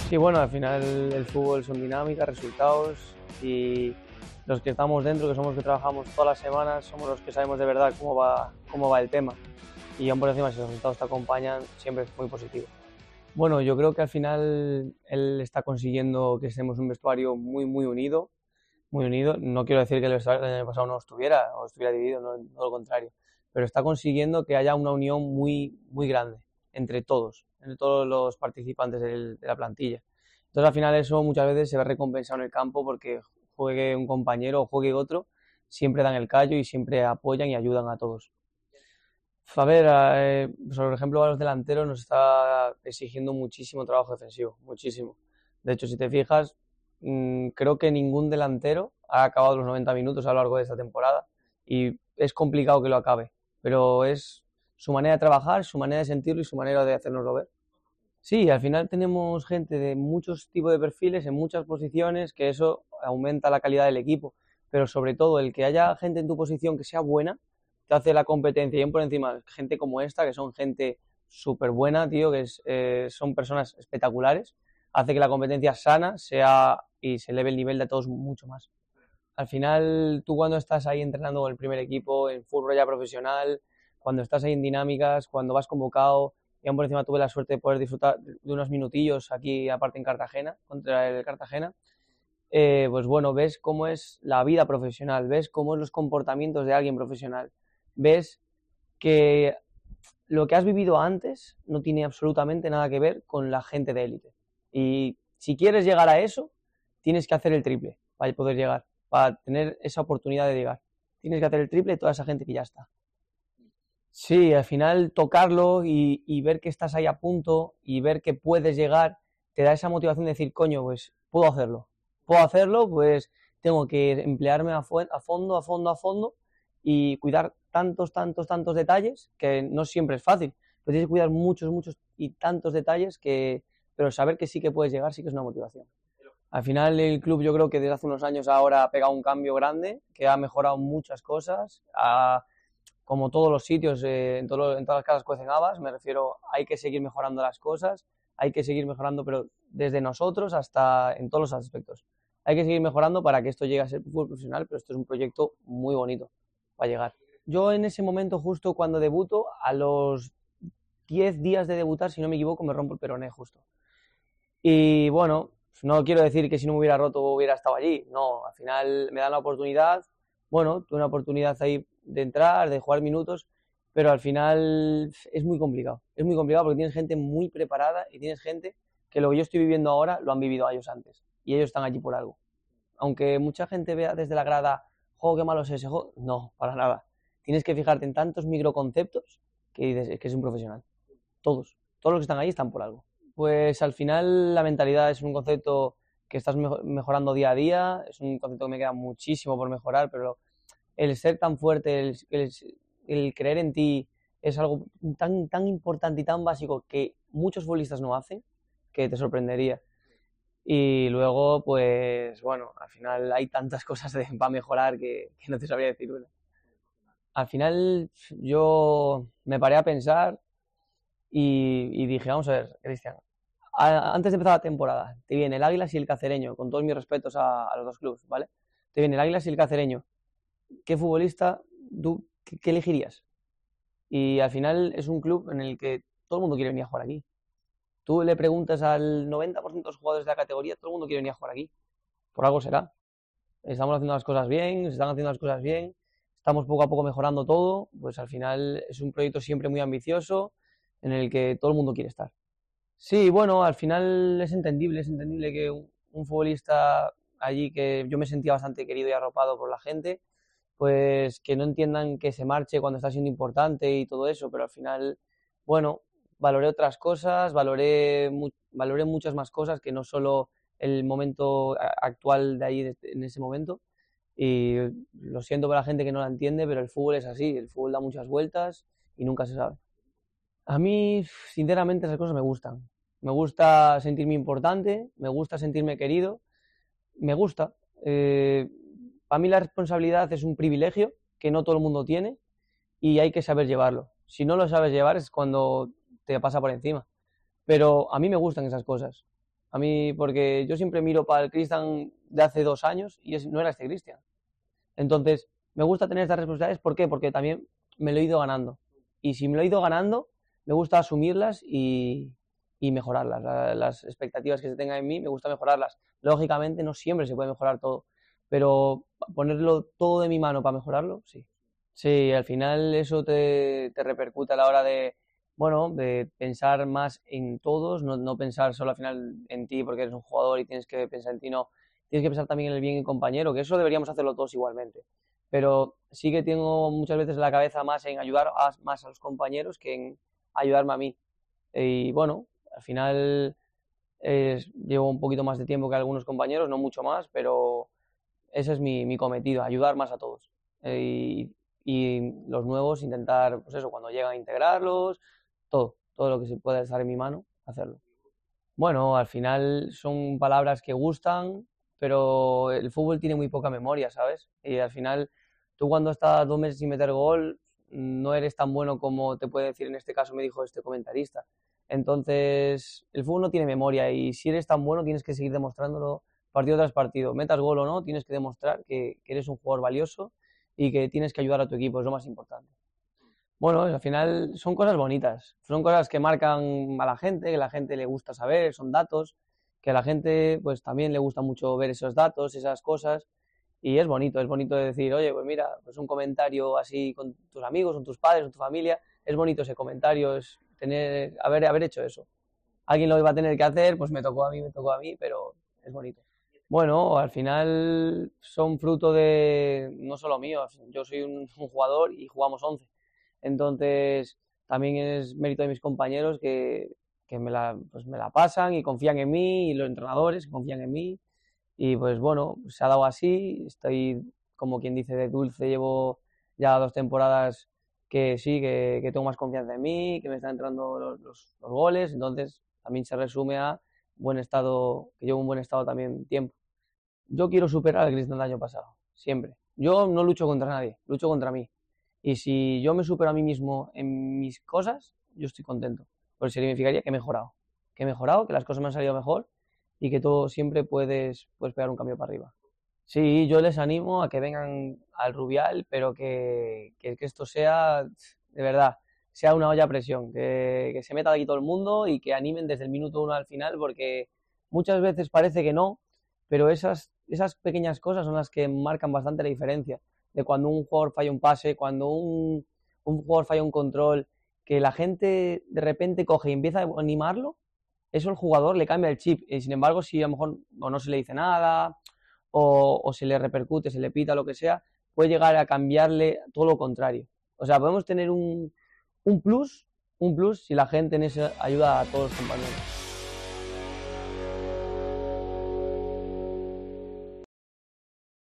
Sí, bueno, al final el fútbol son dinámicas, resultados y los que estamos dentro, que somos los que trabajamos todas las semanas, somos los que sabemos de verdad cómo va el tema. Y aún por encima, si los resultados te acompañan, siempre es muy positivo. Bueno, yo creo que al final él está consiguiendo que estemos un vestuario muy unido, muy unido. No quiero decir que el vestuario del año pasado no estuviera o estuviera dividido, no, no lo contrario, pero está consiguiendo que haya una unión muy grande entre todos los participantes de la plantilla. Entonces al final eso muchas veces se ve recompensado en el campo porque juegue un compañero o juegue otro, siempre dan el callo y siempre apoyan y ayudan a todos. A ver, por ejemplo, a los delanteros nos está exigiendo muchísimo trabajo defensivo, muchísimo. De hecho, si te fijas, creo que ningún delantero ha acabado los 90 minutos a lo largo de esta temporada y es complicado que lo acabe, pero es su manera de trabajar, su manera de sentirlo y su manera de hacernoslo ver. Sí, al final tenemos gente de muchos tipos de perfiles en muchas posiciones, que eso aumenta la calidad del equipo, pero sobre todo el que haya gente en tu posición que sea buena, te hace la competencia y aún por encima gente como esta, que son gente súper buena, tío, son personas espectaculares, hace que la competencia sana sea y se eleve el nivel de todos mucho más. Al final, tú cuando estás ahí entrenando con el primer equipo, en fútbol ya profesional, cuando estás ahí en dinámicas, cuando vas convocado, y aún por encima tuve la suerte de poder disfrutar de unos minutillos aquí, aparte en Cartagena, contra el Cartagena, pues bueno, ves cómo es la vida profesional, ves cómo es los comportamientos de alguien profesional, ves que lo que has vivido antes no tiene absolutamente nada que ver con la gente de élite. Y si quieres llegar a eso, tienes que hacer el triple para poder llegar, para tener esa oportunidad de llegar. Tienes que hacer el triple de toda esa gente que ya está. Sí, al final tocarlo y ver que estás ahí a punto y ver que puedes llegar, te da esa motivación de decir, coño, pues puedo hacerlo. Puedo hacerlo, pues tengo que emplearme a fondo y cuidar tantos detalles que no siempre es fácil. Pero tienes que cuidar muchos y tantos detalles pero saber que sí que puedes llegar sí que es una motivación. Al final el club yo creo que desde hace unos años ahora ha pegado un cambio grande, que ha mejorado muchas cosas, como todos los sitios, en todas las casas cuecen habas, me refiero, hay que seguir mejorando las cosas, hay que seguir mejorando, pero desde nosotros hasta en todos los aspectos. Hay que seguir mejorando para que esto llegue a ser fútbol profesional, pero esto es un proyecto muy bonito para llegar. Yo en ese momento, justo cuando debuto, a los 10 días de debutar, si no me equivoco, me rompo el peroné justo. Y bueno, no quiero decir que si no me hubiera roto hubiera estado allí, no, al final me dan la oportunidad, bueno, tuve una oportunidad ahí de entrar, de jugar minutos, pero al final es muy complicado porque tienes gente muy preparada y tienes gente que lo que yo estoy viviendo ahora lo han vivido ellos antes y ellos están allí por algo. Aunque mucha gente vea desde la grada, juego qué malo es ese juego, no, para nada. Tienes que fijarte en tantos microconceptos que dices, es que es un profesional. Todos los que están ahí están por algo. Pues al final la mentalidad es un concepto que estás mejorando día a día, es un concepto que me queda muchísimo por mejorar, pero el ser tan fuerte, el creer en ti es algo tan importante y tan básico que muchos futbolistas no hacen, que te sorprendería. Y luego, pues bueno, al final hay tantas cosas para mejorar que no te sabría decir una. Al final yo me paré a pensar y dije, vamos a ver, Cristian, antes de empezar la temporada, te viene el Águilas y el Cacereño, con todos mis respetos a los dos clubes, ¿vale? Te viene el Águilas y el Cacereño. ¿Qué futbolista tú qué elegirías? Y al final es un club en el que todo el mundo quiere venir a jugar aquí. Tú le preguntas al 90% de los jugadores de la categoría, todo el mundo quiere venir a jugar aquí. Por algo será. Estamos haciendo las cosas bien, se están haciendo las cosas bien, estamos poco a poco mejorando todo, pues al final es un proyecto siempre muy ambicioso en el que todo el mundo quiere estar. Sí, bueno, al final es entendible que un futbolista allí que yo me sentía bastante querido y arropado por la gente, pues que no entiendan que se marche cuando está siendo importante y todo eso, pero al final, bueno, valoré otras cosas, valoré muchas más cosas que no solo el momento actual de ahí en ese momento. Y lo siento para la gente que no la entiende, pero el fútbol es así, el fútbol da muchas vueltas y nunca se sabe. A mí, sinceramente, esas cosas me gustan. Me gusta sentirme importante, me gusta sentirme querido, me gusta. Para mí la responsabilidad es un privilegio que no todo el mundo tiene y hay que saber llevarlo. Si no lo sabes llevar es cuando te pasa por encima. Pero a mí me gustan esas cosas. A mí, porque yo siempre miro para el Cristian de hace 2 años y no era este Cristian. Entonces, me gusta tener estas responsabilidades. ¿Por qué? Porque también me lo he ido ganando. Y si me lo he ido ganando, me gusta asumirlas y mejorarlas. Las expectativas que se tengan en mí, me gusta mejorarlas. Lógicamente, no siempre se puede mejorar todo, pero ponerlo todo de mi mano para mejorarlo, sí. Sí, al final eso te repercute a la hora de, bueno, de pensar más en todos, no pensar solo al final en ti porque eres un jugador y tienes que pensar en ti, no. Tienes que pensar también en el bien del compañero, que eso deberíamos hacerlo todos igualmente. Pero sí que tengo muchas veces la cabeza más en ayudar más a los compañeros que en ayudarme a mí. Y bueno, al final llevo un poquito más de tiempo que algunos compañeros, no mucho más, pero ese es mi cometido, ayudar más a todos. Y los nuevos intentar, pues eso, cuando llegan a integrarlos, todo lo que se pueda estar en mi mano, hacerlo. Bueno, al final son palabras que gustan, pero el fútbol tiene muy poca memoria, ¿sabes? Y al final, tú cuando estás 2 meses sin meter gol, no eres tan bueno como te puede decir, en este caso me dijo este comentarista. Entonces, el fútbol no tiene memoria y si eres tan bueno tienes que seguir demostrándolo partido tras partido. Metas gol o no, tienes que demostrar que eres un jugador valioso y que tienes que ayudar a tu equipo, es lo más importante. Bueno, al final son cosas bonitas, son cosas que marcan a la gente, que a la gente le gusta saber, son datos, que a la gente pues también le gusta mucho ver esos datos, esas cosas, y es bonito decir, oye, pues mira, pues un comentario así con tus amigos, con tus padres, con tu familia, es bonito ese comentario, es tener, haber hecho eso. Alguien lo iba a tener que hacer, pues me tocó a mí, pero es bonito. Bueno, al final son fruto de no solo mío, yo soy un jugador y jugamos 11. Entonces, también es mérito de mis compañeros que pues me la pasan y confían en mí, y los entrenadores que confían en mí. Y pues bueno, se ha dado así. Estoy, como quien dice, de dulce. Llevo ya 2 temporadas que sí, que tengo más confianza en mí, que me están entrando los goles. Entonces, también se resume a buen estado, que llevo un buen estado también tiempo. Yo quiero superar al Cristian del año pasado, siempre. Yo no lucho contra nadie, lucho contra mí. Y si yo me supero a mí mismo en mis cosas, yo estoy contento. Porque significaría que he mejorado, que las cosas me han salido mejor y que todo siempre puedes pegar un cambio para arriba. Sí, yo les animo a que vengan al Rubial, pero que esto sea, de verdad, sea una olla a presión, que se meta de aquí todo el mundo y que animen desde el minuto uno al final, porque muchas veces parece que no, pero esas pequeñas cosas son las que marcan bastante la diferencia de cuando un jugador falla un pase, cuando un jugador falla un control, que la gente de repente coge y empieza a animarlo, eso el jugador le cambia el chip. Y sin embargo, si a lo mejor o no se le dice nada, o se le repercute, se le pita, lo que sea, puede llegar a cambiarle todo lo contrario. O sea, podemos tener un plus si la gente en eso ayuda a todos los compañeros.